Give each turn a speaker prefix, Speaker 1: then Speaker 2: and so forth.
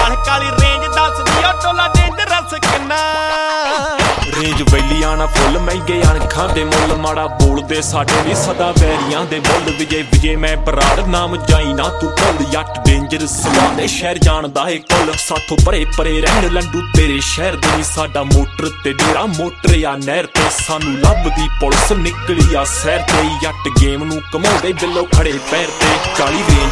Speaker 1: ਕਾਲ ਕਾਲੀ range ਦੱਸਦੀ ਓ ਟੋਲਾ dangerous ਕਿੰਨਾ
Speaker 2: range ਵੈਲੀਆਂ ਨਾ ਫੁੱਲ ਮਹਿੰਗੇ ਅਣਖਾਂ ਦੇ ਮੁੱਲ ਮਾੜਾ ਬੋਲਦੇ ਸਾਡੇ ਵੀ ਸਦਾ ਵੈਰੀਆਂ ਦੇ ਮੁੱਲ ਵਿਜੇ ਵਿਜੇ ਮੈਂ ਬਰਾੜ ਨਾਮ ਜਾਈ ਨਾ ਤੂੰ ਭੁੱਲ ਜੱਟ ਡੇਂਜਰਸ ਦੇ ਸ਼ਹਿਰ ਜਾਣਦਾ ਏ ਕੁੱਲ ਸਾਥੋਂ ਪਰੇ ਪਰੇ ਰਹਿਣ ਲੰਡੂ ਤੇਰੇ ਸ਼ਹਿਰ ਦੇ ਨੀ ਸਾਡਾ ਮੋਟਰ ਤੇ ਡੇਰਾ ਮੋਟਰ ਆ ਨਹਿਰ ਤੇ ਸਾਨੂੰ ਲੱਭਦੀ ਪੁਲਿਸ ਨਿਕਲੀ ਆ ਸੈਰ ਤੇ ਜੱਟ ਗੇਮ ਨੂੰ ਕਮਾਉਂਦੇ ਬਿੱਲੋ ਖੜੇ ਪੈਰ ਤੇ ਕਾਲੀ ਰੇਂਜ